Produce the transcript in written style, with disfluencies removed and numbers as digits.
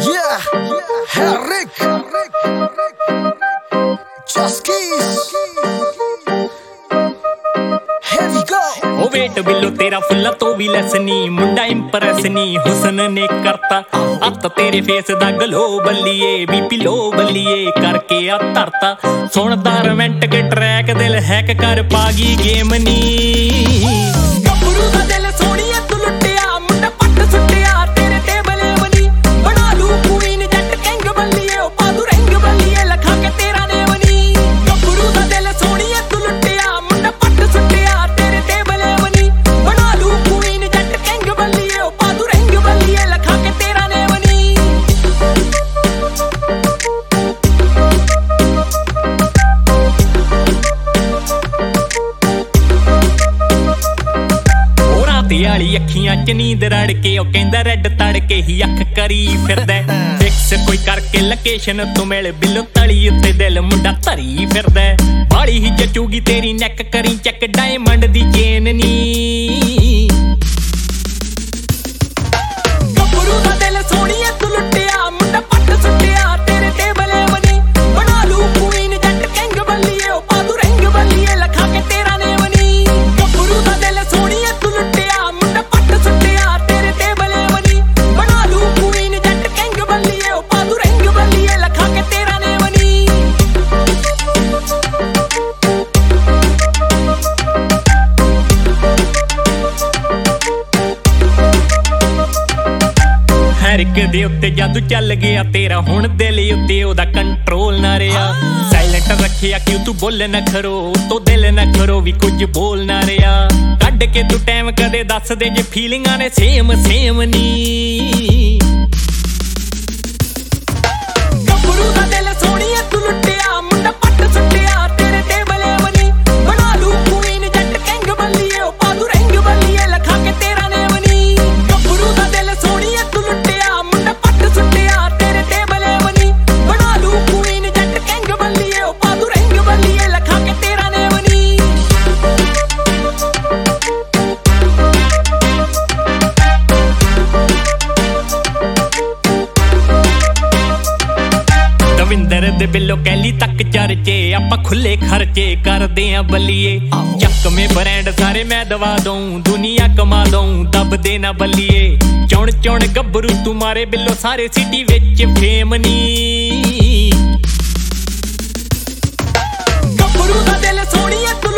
Rick, Just Keys, here we go। ओ wait बिल्लो तेरा फुल्ला तो भी लैस नी, मुंडा इंप्रेस नी हुसन ने करता। अत तेरे फेस दा गलो बल्लिए, बीपी लो बल्लिए करके आ धरता। सुनदा रोमांटिक ट्रैक दिल हैक कर पागी गेम नी। गब्बरू दा दिल सोहणिया तू लुटिया, मुंडा पट सुटिया तेरे ते बले बनी। बना लू क्वीन जट किंग बल्लिए, ओ पादू रिंग बल्लिए लखा के तेरा ने बनी। गब्बरू दा दिल सोहणिया तू लुटिया, मुंडा पट सुटिया तेरे ते बले बनी। बना लू क्वीन जट किंग बल्लिए, ओ पादू रिंग बल्लिए लखा के तेरा ने बनी। वाली अखियां च नींद रड़के, ओ कहंदा रेड तड़के ही अख करी फिरदा। फिक्स कोई करके लोकेशन तू मिल, बिल्लो तली उत्ते दिल मुंडा धरी फिरदा। बाली ही जचूगी तेरी नैक करी चैक, डायमंड दी चेन नी। गब्बरू दा दिल सोहणिया तू लुटिया, मुंडा पट सुटिया तेरे ते बले बनी। बना लू क्वीन जट किंग बल्लिए, ओ पादू रिंग बल्लिए लखा के तेरा ने बनी। गब्बरू दा दिल सोहणिया तू लुटिया, मुंडा पट सुटिया तेरे ते बले बनी। बना लू क्वीन जट किंग बल्लिए, ओ पादू रिंग बल्लिए लखा के तेरा ने बनी। हर एक दे उत्ते जादू चल गया तेरा, हुण दिल उत्ते ओदा कंट्रोल ना रहा। साइलेंट रखिया क्यों तू बोले न खरो, तो दिल न खरो भी कुछ बोल ना रहा। कड के तू टाइम कदे दस दे जे फीलिंगां ने सेम सेम नी। गब्बरू दा दिल सोहणिया तू लुटिया, मुंडा पट सुटिया तेरे ते बले बनी। बना लू क्वीन जट किंग बल्लिए, ओ पादू रिंग बल्लिए लखा के तेरा ने बनी। गब्बरू दा दिल सोहणिया तू लुटिया, मुंडा पट सुटिया तेरे ते बले बनी। बना लू क्वीन जट किंग बल्लिए, ओ पादू रिंग बल्लिए लखा के तेरा ने बनी। दविंदर दे बिल्लो कैली तक चर्चे, आपां खुले खर्चे करदे आ बल्लिए। चक में ब्रांड सारे मैं दवा दूं, दुनिया कमा दूं दब दे ना बल्लिए। चुन चुन गब्बरू तुम्हारे बिल्लो सारे सिटी विच फेम नी। गब्बरू दा दिल सोहणिया तू